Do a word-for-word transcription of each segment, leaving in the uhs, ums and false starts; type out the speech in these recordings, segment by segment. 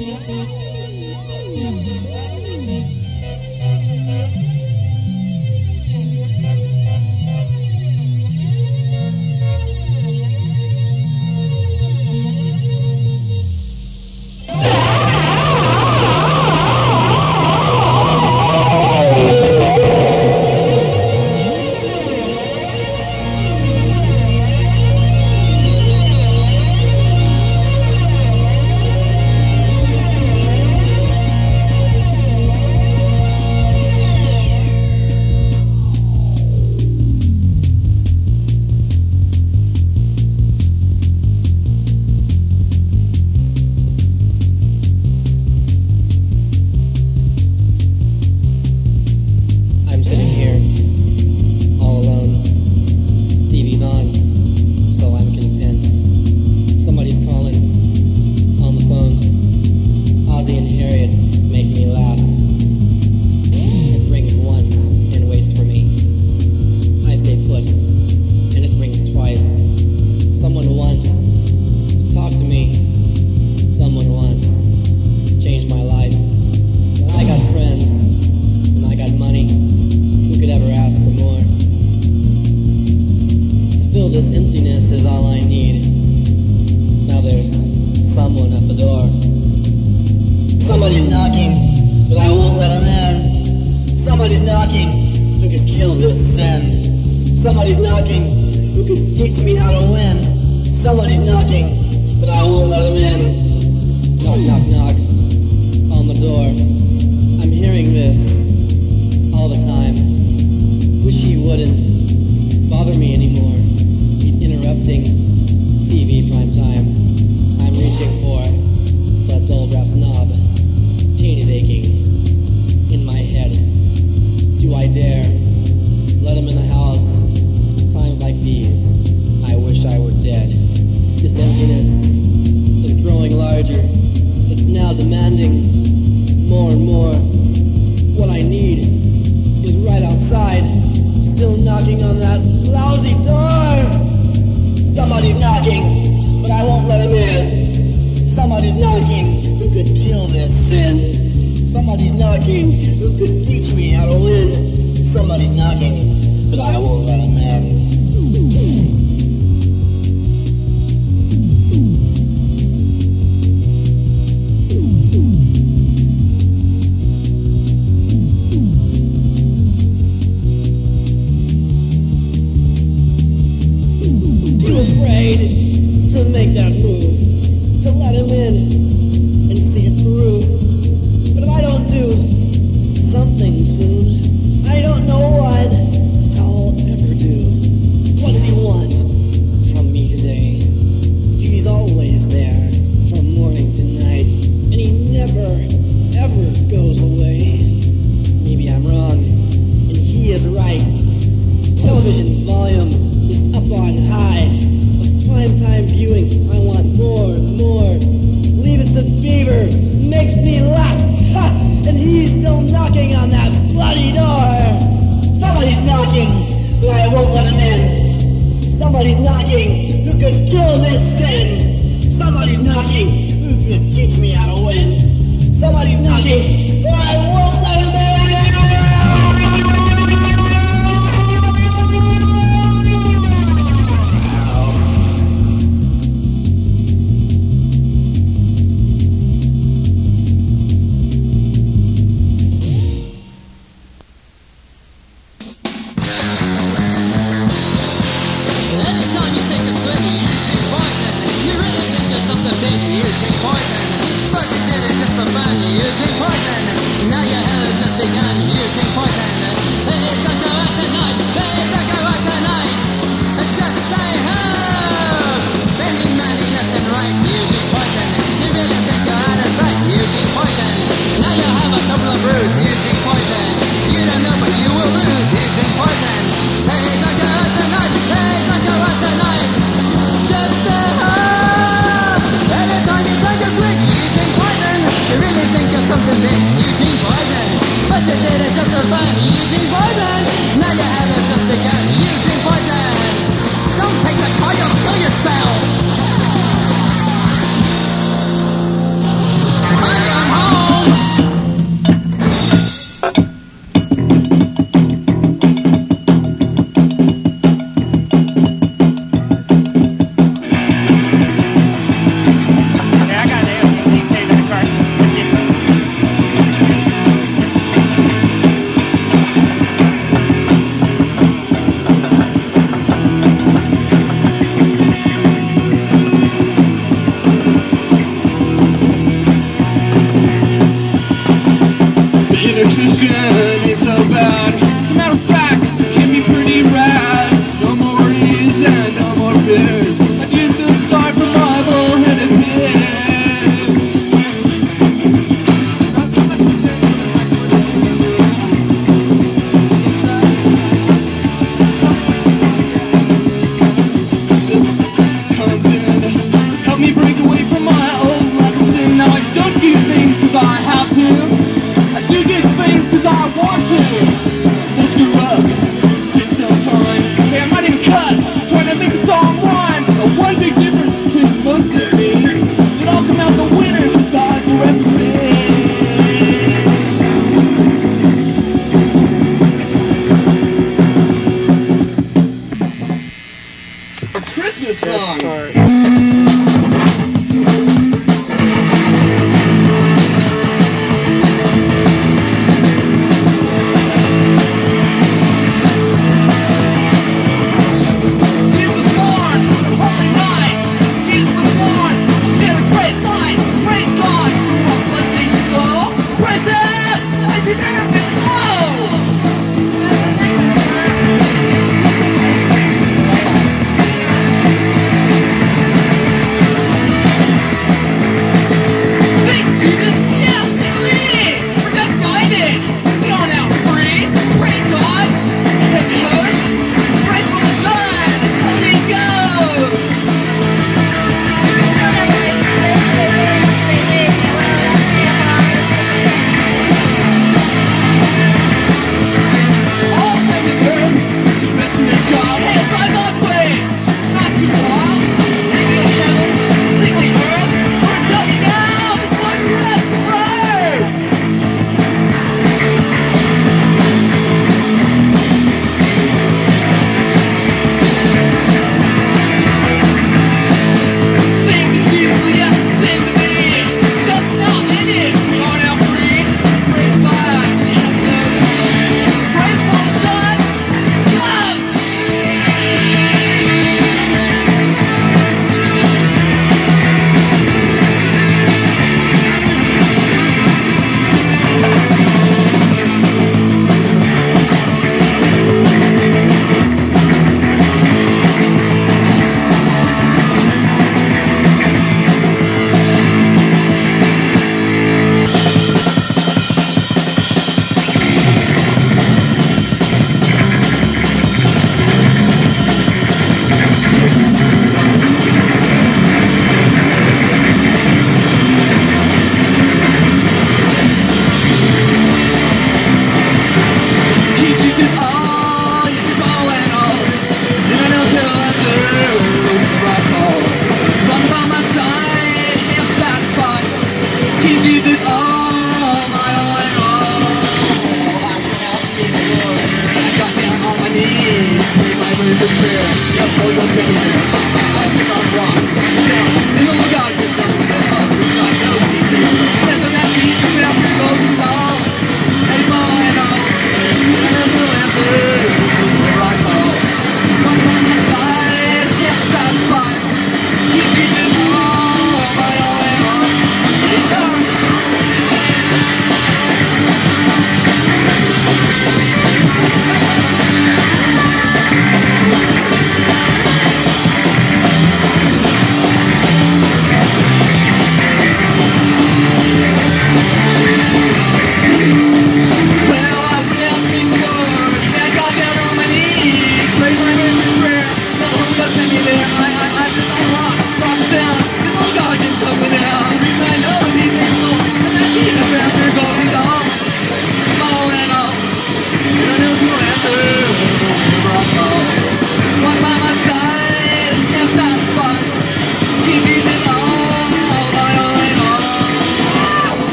I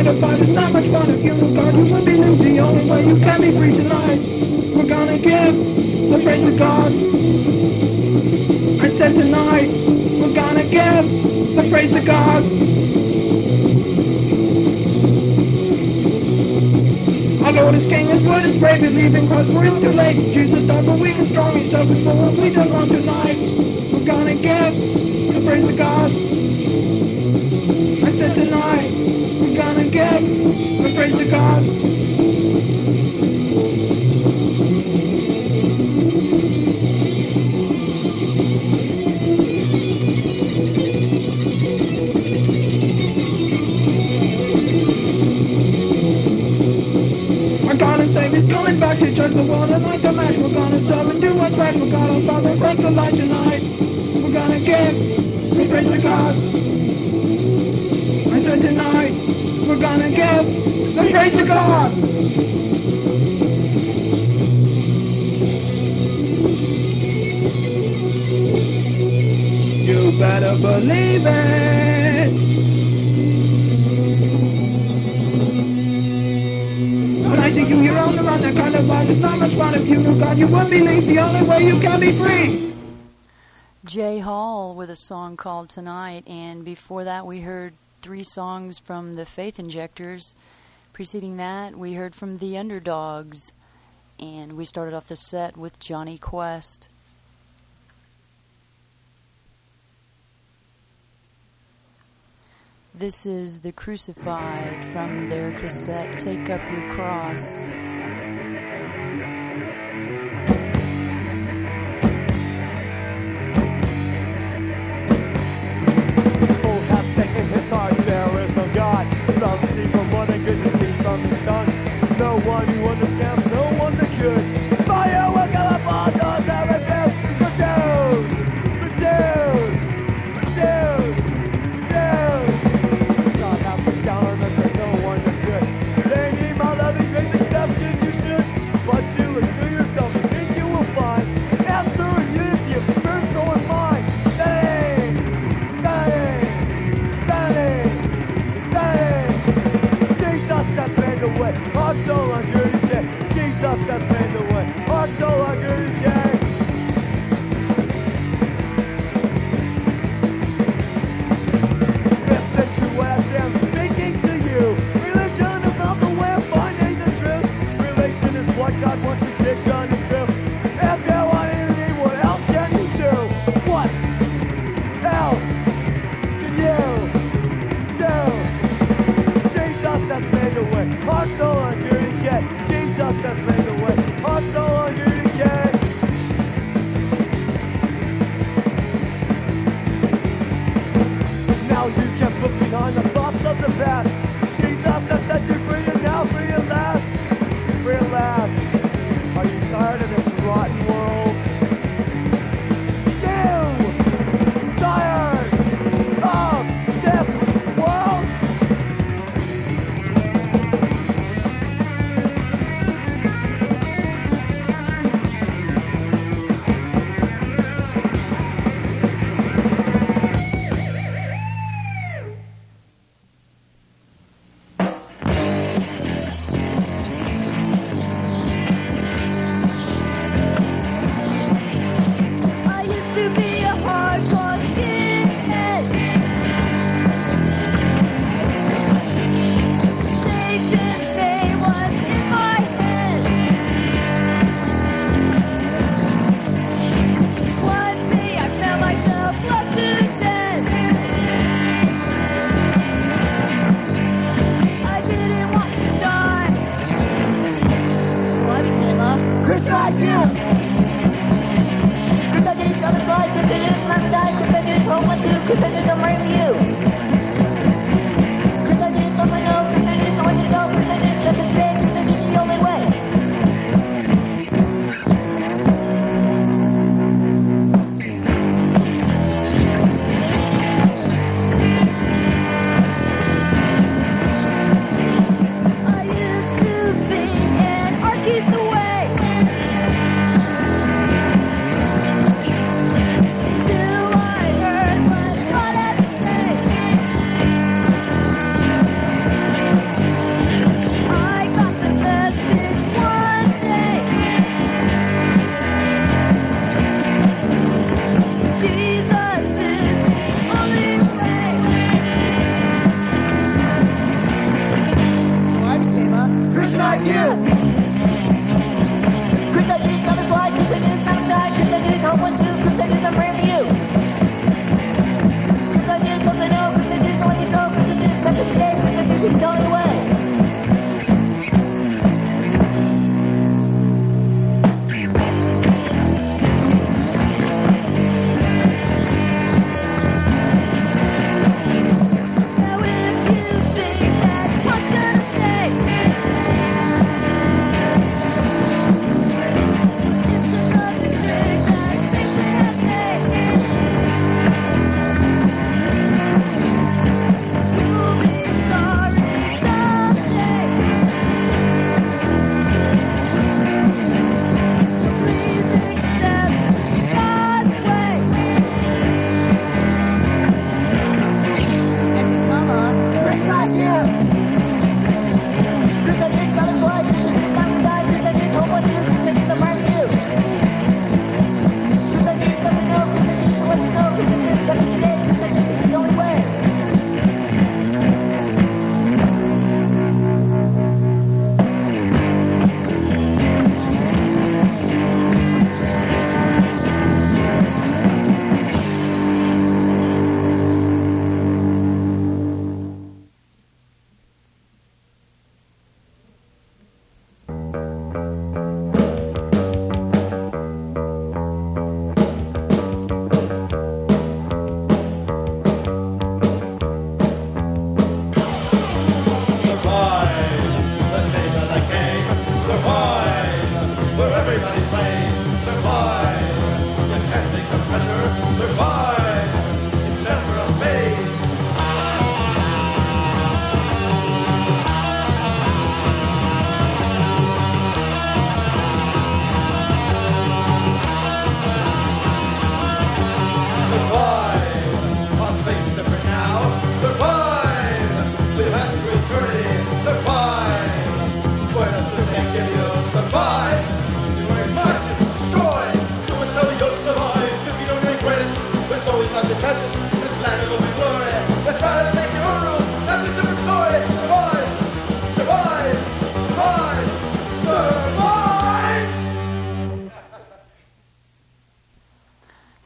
of life. It's not much fun if you know God. You will be lived the only way you can be free tonight. We're gonna give the praise to God. I said tonight, we're gonna give the praise to God. Our Lord is King, His word is brave, believe in Christ, for it's too late. Jesus died, but weak and strong, He suffered for what we done wrong tonight. We're gonna give the praise to God. I said tonight, we're gonna give the praise to God. Our God and Savior's coming back to judge the world, and like a match we're gonna serve and do what's right for God our Father. Break the light tonight. We're gonna give the praise to God. I said tonight, we're gonna give the praise to God. You better believe it. When I see you, you're on the run, that kind of vibe. It's not much fun if you knew God. You would believe the only way you can be free. Jay Hall with a song called Tonight, and before that we heard three songs from the Faith Injectors. Preceding that, we heard from the Underdogs, and we started off the set with Johnny Quest. This is The Crucified from their cassette, Take Up Your Cross. No one who understands, no one that could. Fire will go up all those that refuse. Refuse, refuse, refuse, refuse. God has some countenance, there's no one that's good. They need my loving grace, acceptance you should. But you look to yourself and think you will find answer in unity of spirit, soul, and mind. That ain't, that ain't, that ain't, that ain't. Jesus has made the way. Hearts no longer decay. Jesus has made the way. Hearts no longer decay. Listen to what I say, I'm speaking to you. Religion is not the way of finding the truth. Relation is what God wants, tradition is true. If you want unity, what else can you do? What else can you do? Jesus has made the way. Hearts no longer decay. Jesus has made the way. Hearts no longer decay. Now you can look behind the thoughts of the past. Jesus has set you free, and now free at last. Free at last. Are you tired of this rotten world? You tired of this world? I used to be a hardcore skinhead. Satan's name was in my head. One day I found myself close to death. I didn't want to die, so I became a Christian. You're taking the other side.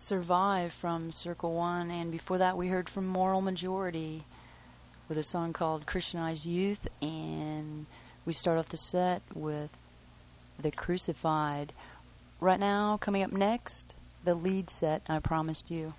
Survive from Circle One, and before that we heard from Moral Majority with a song called Christianized Youth, and we start off the set with The Crucified. Right now, coming up next, the lead set I promised you.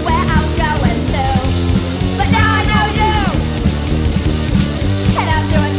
But now I know you, and I'm doing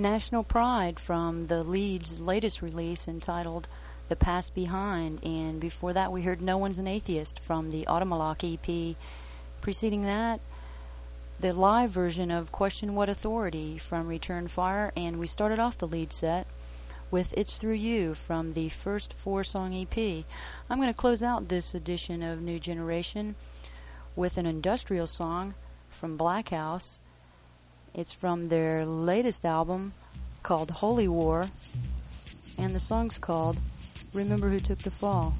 National Pride from the Leeds' latest release entitled The Past Behind, and before that we heard No One's an Atheist from the Automalock E P. Preceding that, the live version of Question What Authority from Return Fire, and we started off the lead set with It's Through You from the first four-song E P. I'm going to close out this edition of New Generation with an industrial song from Black House. It's from their latest album called Holy War, and the song's called Remember Who Took the Fall.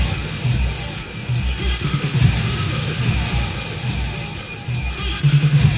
We'll be right back.